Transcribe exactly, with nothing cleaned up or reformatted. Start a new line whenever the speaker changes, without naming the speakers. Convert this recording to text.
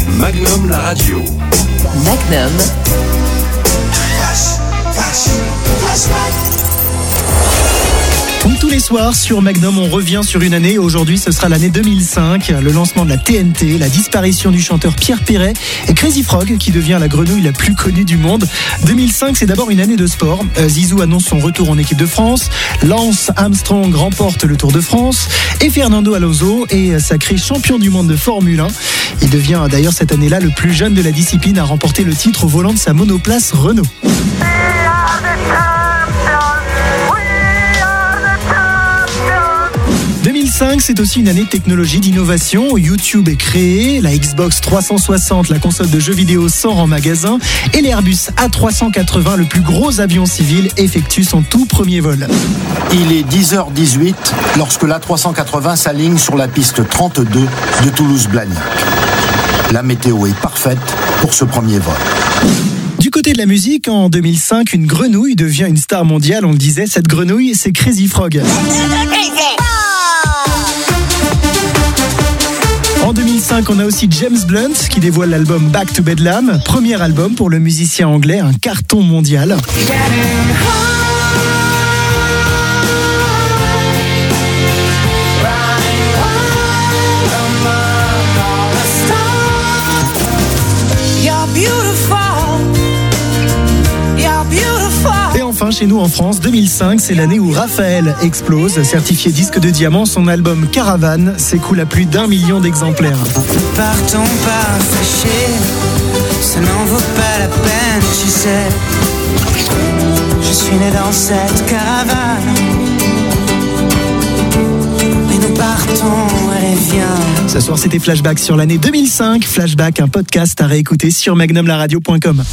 Magnum la radio.
Magnum.
Flash, flash, flashback.
Comme tous les soirs sur Magnum, on revient sur une année. Aujourd'hui, ce sera l'année deux mille cinq, le lancement de la T N T, la disparition du chanteur Pierre Perret et Crazy Frog qui devient la grenouille la plus connue du monde. deux mille cinq, c'est d'abord une année de sport. Zizou annonce son retour en équipe de France. Lance Armstrong remporte le Tour de France. Et Fernando Alonso est sacré champion du monde de Formule un. Il devient d'ailleurs cette année-là le plus jeune de la discipline à remporter le titre au volant de sa monoplace Renault. deux mille cinq, c'est aussi une année de technologie, d'innovation. YouTube est créé, la Xbox trois cent soixante, la console de jeux vidéo, sort en magasin et l'Airbus A trois cent quatre-vingts, le plus gros avion civil, effectue son tout premier vol.
Il est dix heures dix-huit lorsque l'A trois cent quatre-vingts s'aligne sur la piste trente-deux de Toulouse-Blagnac. La météo est parfaite pour ce premier vol.
Du côté de la musique, en deux mille cinq, une grenouille devient une star mondiale. On le disait, cette grenouille, c'est Crazy Frog. En deux mille cinq, on a aussi James Blunt qui dévoile l'album Back to Bedlam, premier album pour le musicien anglais, un carton mondial. Et enfin, chez nous en France, deux mille cinq, c'est l'année où Raphaël explose. Certifié disque de diamant, son album Caravane s'écoule à plus d'un million d'exemplaires.
Ne partons pas fâchés, ça n'en vaut pas la peine, tu sais. Je suis né dans cette caravane, mais nous partons, allez viens.
Ce soir, c'était Flashback sur l'année deux mille cinq. Flashback, un podcast à réécouter sur magnum la radio point com.